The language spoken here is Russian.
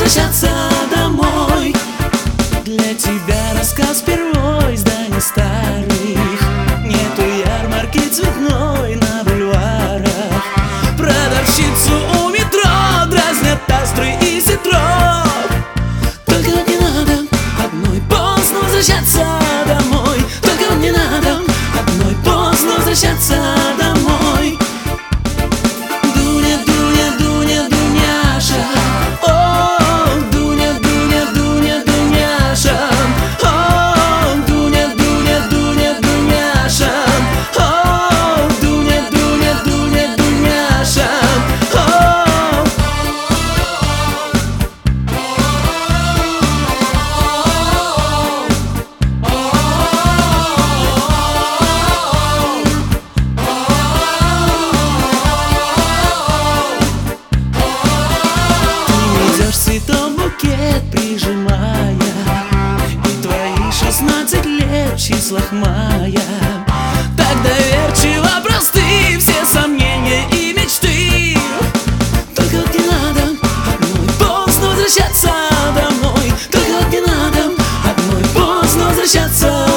возвращаться домой. Для тебя рассказ впервой зданий старых. Нету ярмарки цветной на бульварах. Продавщицу у метро дразнят астры и ситров. Только вот не надо одной поздно возвращаться домой. Только вот не надо одной поздно возвращаться домой. Дуня, Дуня, Дуня, Дуняша. О, Дуня, Дуня, Дуня, Дуняша. О, Дуня, Дуня, Дуня, Дуняша. О, Дуня, Дуня, Дуня, Дуняша. Цветом букет прижимая, и твои 16 лет в числах мая. Так доверчиво просты все сомнения и мечты. Только вот не надо одной поздно возвращаться домой. Только вот не надо одной поздно возвращаться